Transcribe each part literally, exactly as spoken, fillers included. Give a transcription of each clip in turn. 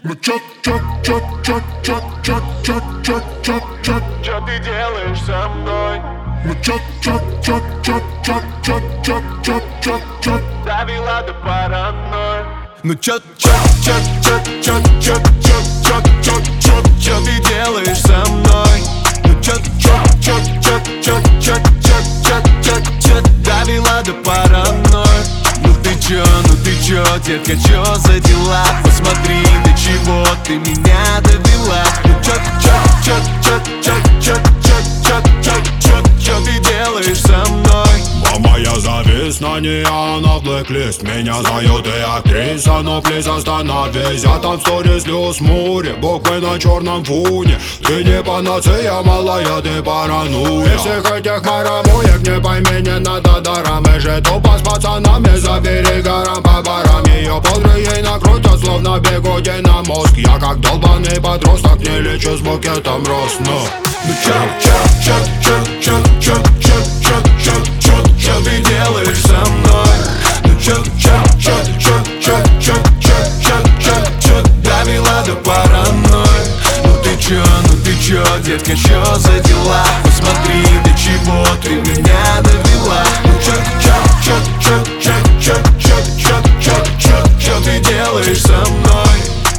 Ну чё, чё, чё, чё, чё, чё, чё, чё, чё, чё, Чё ты делаешь со мной? ну чё, чё, чё, чё, чё, чё, чё, чё, чё, чё, Довела до паранойи. Ну чё, чё, чё, чё, чё, чё, чё, чё, чё, чё, чё ты делаешь со мной? Ну чё, чё, чё, чё, чё, чё, чё, чё, чё, чё, довела до паранойи. Ну ты чё, ну ты чё, детка, чё за дела? Посмотри, до чего ты меня довела. Ну чё, чё, чё, чё, чё, чё, чё, чё, чё, чё, чё ты делаешь со мной? Мама, я завис на ней, она в блэк-лист. Меня зовет и актриса, но плиз остановись. Я там сторис слез море, буквы на черном фоне. Ты не панацея, малая, ты паранойя. Из всех этих марамуек, не пойми, не надо даром. Мы же тупо с пацанами за берегаром по барам. Ее подры ей накрутят, словно бегуди на мозг. Я как долбаный подросток, не лечу с букетом роз. Ну, ну чё, чё, чё, чё, чё, чё, чё, чё, чё, чё, Чё ты делаешь со мной? Ну чё, чё, чё, чё, чё, чё, чё, чё, чё, чё довела до паранойи? Ну ты чё, ну ты чё, детка, чё за дела? Посмотри, до чего ты меня довела. Ну чё, чё, чё, чё, чё, чё, чё, чё, чё, чё, чё ты делаешь со мной?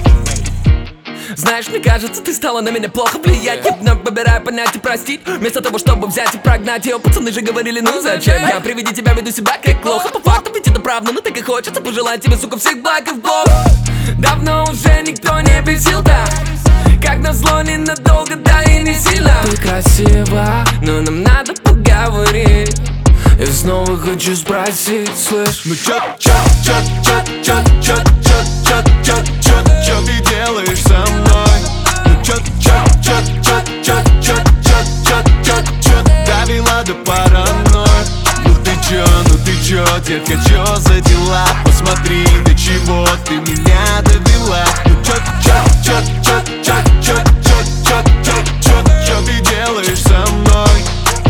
Знаешь, мне кажется, ты стала на меня плохо влиять. Я вновь выбираю понять и простить, вместо того, чтобы взять и прогнать ее. Пацаны же говорили, ну зачем? Я при виде тебя веду себя как плохо. По факту ведь это правда, но так и хочется пожелать тебе, сука, всех благ и в бок. Давно уже никто не бесил так, как назло ненадолго, да и не сильно. Ты красива, но нам надо поговорить. И снова хочу спросить, слышь? Ну чё, чё, чё, чё, чё, чё, чё, чё, чё, чё, чё ты делаешь со мной? Ну чё, чё, чё, чё, чё, чё, чё, чё, чё, чё довела до паранойи? Ну ты чё, ну ты чё, детка, чё за дела? Посмотри, до чего ты меня довела. Ну чё, чё, чё, чё, чё, чё, чё, чё, чё, чё, чё ты делаешь со мной?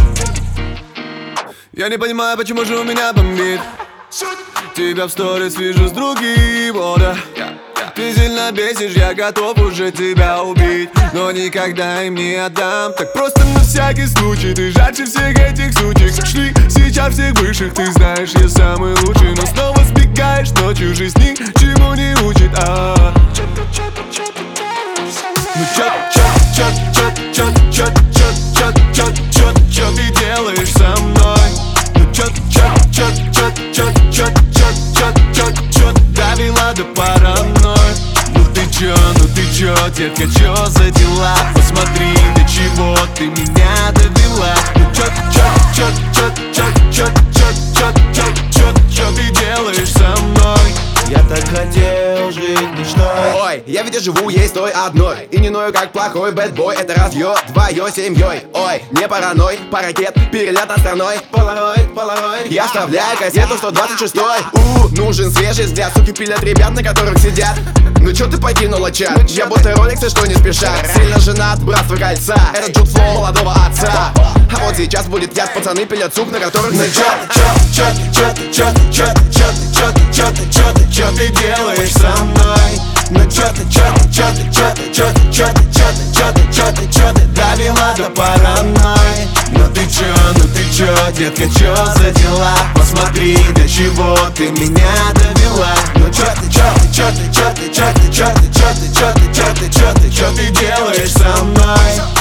Я не понимаю, почему же у меня бомбит. Тебя в сторис вижу с другим, о да. Ты сильно бесишь, я готов уже тебя убить, но никогда им не отдам. Так просто на всякий случай, ты жарче всех этих сучек. Шли сейчас всех высших, ты знаешь, я самый лучший. Но снова сбегаешь ночью, жизнь ни чему не учит. А-а-а. Ну чё, чё, чё, чё, чё, чё, чё, чё, чё, чё, чё ты делаешь со мной? Ну чё, чё, чё, чё, чё, чё, чё, чё, чё, чё довела до паранойи? Ну ты чё, ну ты чё, детка, чё за дела? Посмотри, до чего ты меня довела. Ну чё, чё, чё, чё, чё, чё, чё, чё, чё, чё, чё ты делаешь со мной? Я так хотел жить мечтой. Ой, я ведь и живу, есть той одной. И не ною, как плохой бэтбой. Это разъёт твоей семьей. Ой, не параной, паракет, перелет над страной. Полароид, полароид. Я вставляю кассету сто двадцать шестой. У, нужен свежий взгляд. Суки пилят ребят, на которых сидят. Ну чё ты покинула чат? Я будто роликсы, что не спешат. Сильно женат, братство кольца. Это джут флоу молодого отца. А вот сейчас будет яд, пацаны пилят суп, на которых Ну чё, чё, чё, чё, чё, чё, чё, чё, чё, чё, чё ты делаешь со мной? Ну чё ты, чё ты, чё ты, чё ты, чё ты, чё ты, чё ты, чё ты, чё ты, чё ты довела до паранойи? Ну ты чё, ну ты чё, детка, чё за дела? Посмотри, до чего ты меня довела. Ну чё ты, чё ты, чё ты, чё ты, чё ты, чё ты, чё ты, чё ты, чё ты, чё ты, чё ты делаешь со мной?